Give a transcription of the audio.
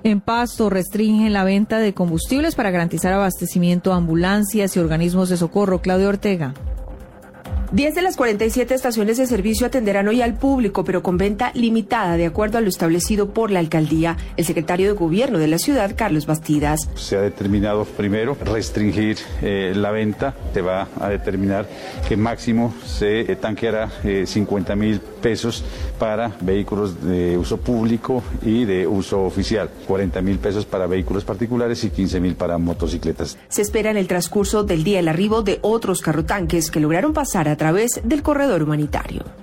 En Pasto restringen la venta de combustibles para garantizar abastecimiento a ambulancias y organismos de socorro. Claudia Ortega. 10 de las 47 estaciones de servicio atenderán hoy al público, pero con venta limitada, de acuerdo a lo establecido por la alcaldía. El secretario de Gobierno de la ciudad, Carlos Bastidas. Se ha determinado primero restringir la venta. Se va a determinar que máximo se tanqueará 50.000 pesos para vehículos de uso público y de uso oficial, 40.000 pesos para vehículos particulares y 15.000 para motocicletas. Se espera en el transcurso del día el arribo de otros carrotanques que lograron pasar a través del corredor humanitario.